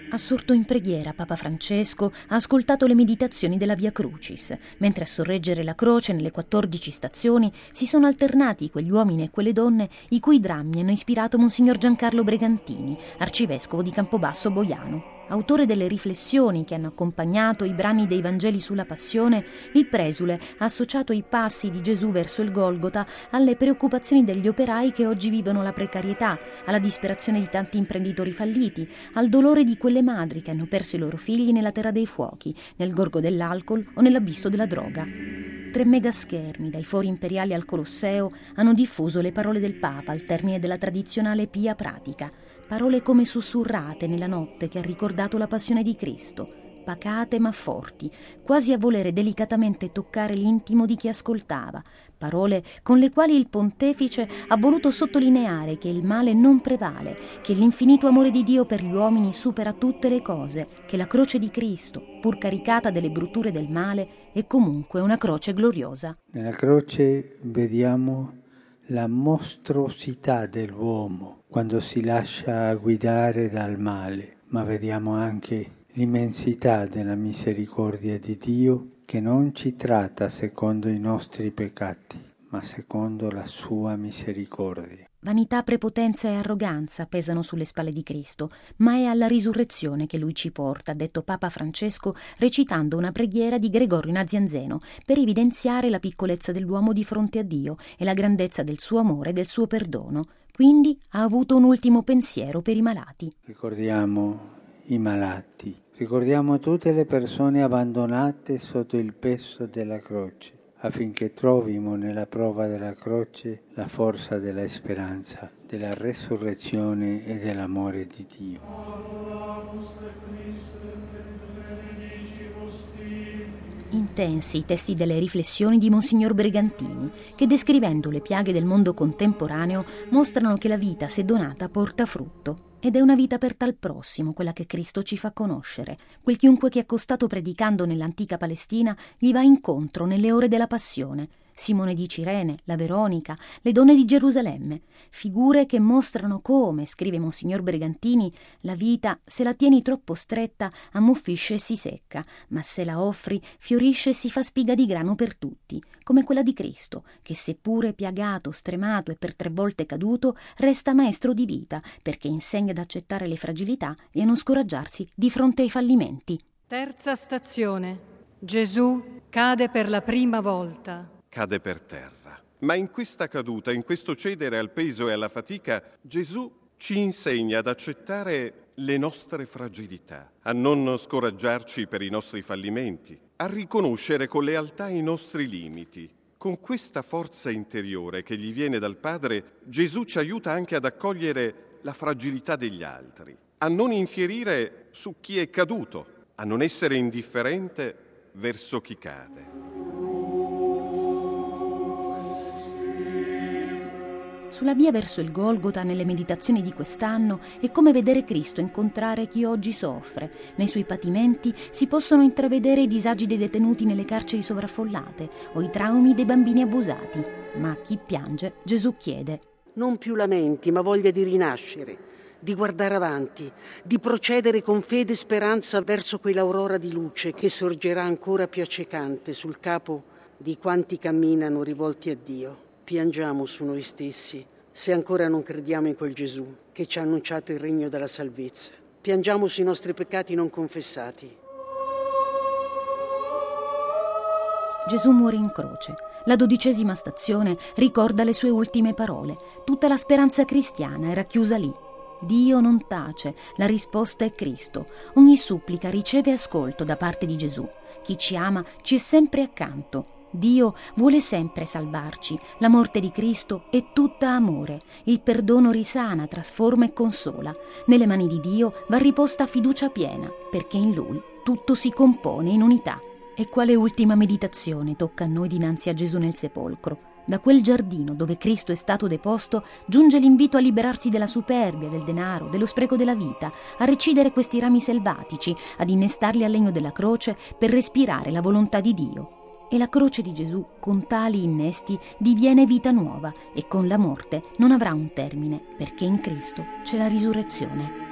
Assorto in preghiera, Papa Francesco ha ascoltato le meditazioni della Via Crucis. Mentre a sorreggere la croce nelle 14 stazioni si sono alternati quegli uomini e quelle donne i cui drammi hanno ispirato Monsignor Giancarlo Bregantini, arcivescovo di Campobasso Boiano. Autore delle riflessioni che hanno accompagnato i brani dei Vangeli sulla Passione, il presule ha associato i passi di Gesù verso il Golgota alle preoccupazioni degli operai che oggi vivono la precarietà, alla disperazione di tanti imprenditori falliti, al dolore di quelle madri che hanno perso i loro figli nella terra dei fuochi, nel gorgo dell'alcol o nell'abisso della droga. 3 megaschermi, dai fori imperiali al Colosseo, hanno diffuso le parole del Papa al termine della tradizionale Pia Pratica. Parole come sussurrate nella notte che ha ricordato la passione di Cristo, pacate ma forti, quasi a volere delicatamente toccare l'intimo di chi ascoltava, parole con le quali il pontefice ha voluto sottolineare che il male non prevale, che l'infinito amore di Dio per gli uomini supera tutte le cose, che la croce di Cristo, pur caricata delle brutture del male, è comunque una croce gloriosa. Nella croce vediamo la mostruosità dell'uomo quando si lascia guidare dal male, ma vediamo anche l'immensità della misericordia di Dio che non ci tratta secondo i nostri peccati, ma secondo la sua misericordia. Vanità, prepotenza e arroganza pesano sulle spalle di Cristo, ma è alla risurrezione che Lui ci porta, ha detto Papa Francesco recitando una preghiera di Gregorio Nazianzeno per evidenziare la piccolezza dell'uomo di fronte a Dio e la grandezza del suo amore e del suo perdono. Quindi ha avuto un ultimo pensiero per i malati. Ricordiamo i malati, ricordiamo tutte le persone abbandonate sotto il peso della croce, affinché trovino nella prova della croce la forza della speranza, della resurrezione e dell'amore di Dio. Intensi i testi delle riflessioni di Monsignor Bregantini, che descrivendo le piaghe del mondo contemporaneo mostrano che la vita, se donata, porta frutto. Ed è una vita aperta al prossimo, quella che Cristo ci fa conoscere. Quel chiunque che è accostato predicando nell'antica Palestina gli va incontro nelle ore della passione. Simone di Cirene, la Veronica, le donne di Gerusalemme, figure che mostrano come, scrive Monsignor Bregantini, la vita, se la tieni troppo stretta, ammuffisce e si secca, ma se la offri, fiorisce e si fa spiga di grano per tutti, come quella di Cristo, che seppure piagato, stremato e per 3 volte caduto, resta maestro di vita, perché insegna ad accettare le fragilità e a non scoraggiarsi di fronte ai fallimenti. Terza stazione. Gesù cade per la prima volta. Cade per terra. Ma in questa caduta, in questo cedere al peso e alla fatica, Gesù ci insegna ad accettare le nostre fragilità, a non scoraggiarci per i nostri fallimenti, a riconoscere con lealtà i nostri limiti. Con questa forza interiore che gli viene dal Padre, Gesù ci aiuta anche ad accogliere la fragilità degli altri, a non infierire su chi è caduto, a non essere indifferente verso chi cade. Sulla via verso il Golgota, nelle meditazioni di quest'anno, è come vedere Cristo incontrare chi oggi soffre. Nei suoi patimenti si possono intravedere i disagi dei detenuti nelle carceri sovraffollate o i traumi dei bambini abusati. Ma a chi piange, Gesù chiede: non più lamenti, ma voglia di rinascere, di guardare avanti, di procedere con fede e speranza verso quell'aurora di luce che sorgerà ancora più accecante sul capo di quanti camminano rivolti a Dio. Piangiamo su noi stessi se ancora non crediamo in quel Gesù che ci ha annunciato il regno della salvezza. Piangiamo sui nostri peccati non confessati. Gesù muore in croce. La 12ª stazione ricorda le sue ultime parole. Tutta la speranza cristiana è racchiusa lì. Dio non tace, la risposta è Cristo. Ogni supplica riceve ascolto da parte di Gesù. Chi ci ama ci è sempre accanto. Dio vuole sempre salvarci. La morte di Cristo è tutta amore. Il perdono risana, trasforma e consola. Nelle mani di Dio va riposta fiducia piena, perché in Lui tutto si compone in unità. E quale ultima meditazione tocca a noi dinanzi a Gesù nel sepolcro? Da quel giardino dove Cristo è stato deposto giunge l'invito a liberarsi della superbia, del denaro, dello spreco della vita, a recidere questi rami selvatici, ad innestarli al legno della croce per respirare la volontà di Dio. E la croce di Gesù, con tali innesti, diviene vita nuova e con la morte non avrà un termine, perché in Cristo c'è la risurrezione.